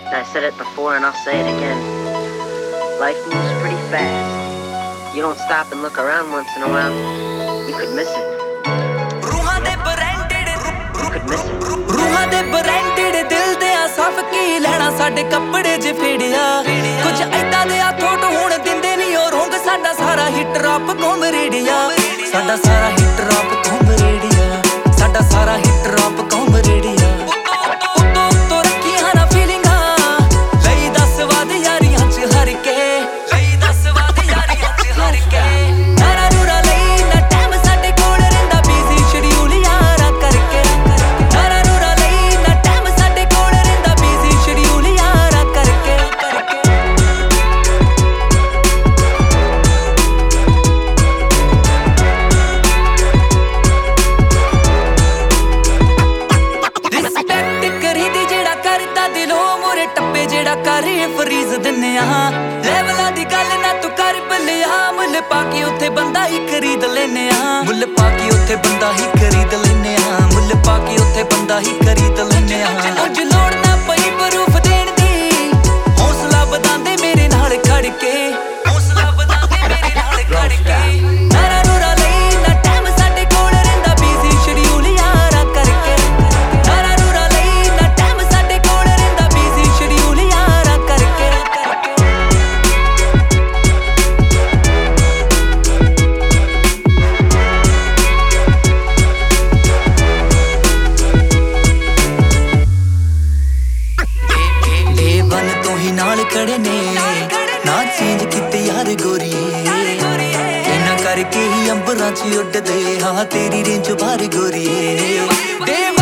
I said it before and I'll say it again. Life moves pretty fast. You don't stop and look around once in a while, you could miss it. You could miss it. रूहां दे branded दिल दे साफ की लेना साडे कपड़े ज फेड़िया कुछ ऐदा दे थोट हुण दिंदे नहीं ओ रोंग साडा सारा हिट रैप कौम रेडिया साडा सारा हिट रैप कौम रेडिया साडा सारा हिट रैप कौम रेडिया तो रखियां ना फीलिंगा लई दस वाद यारियां च हर के लई दस वाद यारियां च हर के नारा नूरा लई ना टाइम साडे कोल रहिंदा बिजी शेड्यूल यारा करके नारा नूरा लई ना टाइम साडे कोल रहिंदा बिजी शेड्यूल यारा करके रिस्पेक्ट करीदी जेड़ा करदा दिलों मोरे टप्पे जेड़ा करे फरीज दिन्ने आ लेवलां दी गल ना तू कर बलिया मुੱਲ पा के उत्थे बंदा ही खरीद लेने आ मुੱਲ पा के उत्थे बंदा ही खरीद लेने आ मुੱਲ पा के उत्थे बंदा ही खरीद लेने आ उंज लोड़ ना पई प्रूफ देण दी हौसला बधांदे मेरे नाल खड़ के हौसला बधांदे मेरे नाल खड़ के नारा नूरा लई ना टाइम साडे कोल रहिंदा बिजी शेड्यूल यारा करके नारा नूरा लई ना टाइम साडे कोल रहिंदा बिजी शेड्यूल यारा करके बन तो ही नाल खड़े ने ना चेंज किते यार गोरीए इना करके ही अंबरां च उड्डदे हाँ तेरी रेंज बार गोरीए